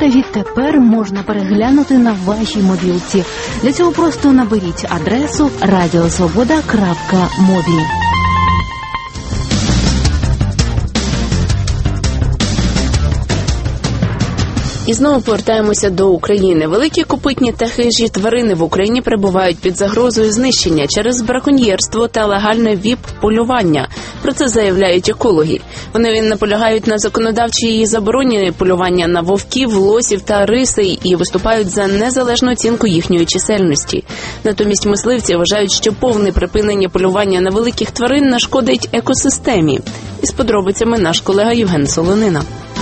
відтепер можна переглянути на вашій мобілці. Для цього просто наберіть адресу radiosvoboda.mobi. І знову повертаємося до України. Великі копитні та хижі тварини в Україні перебувають під загрозою знищення через браконьєрство та легальне ВІП-полювання. Про це заявляють екологи. Вони наполягають на законодавчій забороні полювання на вовків, лосів та рисей і виступають за незалежну оцінку їхньої чисельності. Натомість мисливці вважають, що повне припинення полювання на великих тварин нашкодить екосистемі. Із подробицями наш колега Євген Солонина.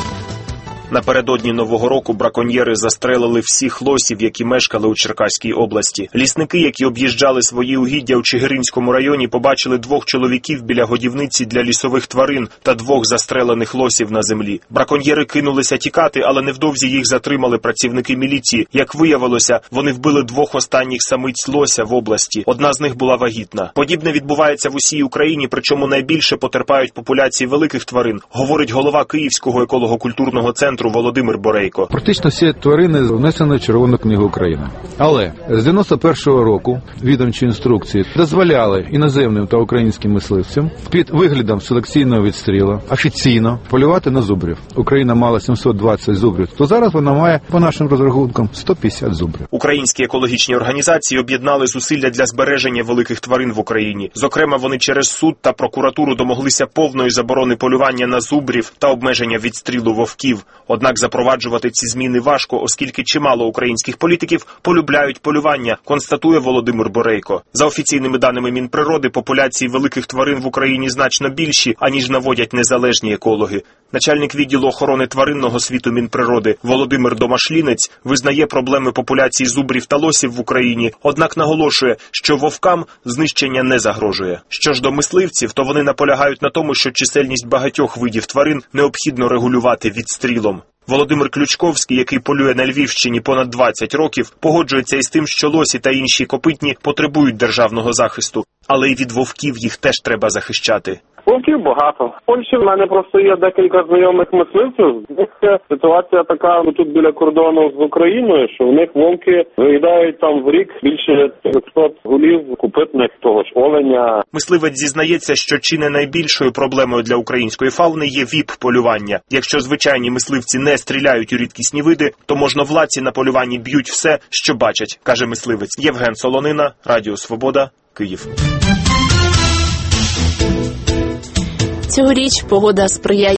Напередодні Нового року браконьєри застрелили всіх лосів, які мешкали у Черкаській області. Лісники, які об'їжджали свої угіддя у Чигиринському районі, побачили 2 чоловіків біля годівниці для лісових тварин та 2 застрелених лосів на землі. Браконьєри кинулися тікати, але невдовзі їх затримали працівники міліції. Як виявилося, вони вбили 2 останніх самиць лося в області. Одна з них була вагітна. Подібне відбувається в усій Україні, причому найбільше потерпають популяції великих тварин, говорить голова Київського еколого-культурного центру Володимир Борейко. Практично всі тварини внесені в Червону книгу України. Але з 91-го року відомчі інструкції дозволяли іноземним та українським мисливцям під виглядом селекційного відстрілу офіційно полювати на зубрів. Україна мала 720 зубрів, то зараз вона має, по нашим розрахункам, 150 зубрів. Українські екологічні організації об'єднали зусилля для збереження великих тварин в Україні. Зокрема, вони через суд та прокуратуру домоглися повної заборони полювання на зубрів та обмеження відстрілу вовків. Однак запроваджувати ці зміни важко, оскільки чимало українських політиків полюбляють полювання, констатує Володимир Борейко. За офіційними даними Мінприроди, популяції великих тварин в Україні значно більші, аніж наводять незалежні екологи. Начальник відділу охорони тваринного світу Мінприроди Володимир Домашлінець визнає проблеми популяції зубрів та лосів в Україні, однак наголошує, що вовкам знищення не загрожує. Що ж до мисливців, то вони наполягають на тому, що чисельність багатьох видів тварин необхідно регулювати відстрілом. Володимир Ключковський, який полює на Львівщині понад 20 років, погоджується із тим, що лосі та інші копитні потребують державного захисту, але й від вовків їх теж треба захищати. Вовків багато. В Польщі в мене просто є декілька знайомих мисливців. В них ситуація така тут біля кордону з Україною, що в них вовки виїдають там в рік більше 300 голів копитних, того ж оленя. Мисливець зізнається, що чи не найбільшою проблемою для української фауни є ВІП-полювання. Якщо звичайні мисливці не стріляють у рідкісні види, то можновладці на полюванні б'ють все, що бачать, каже мисливець. Євген Солонина, Радіо Свобода, Київ. Цьогоріч погода сприяє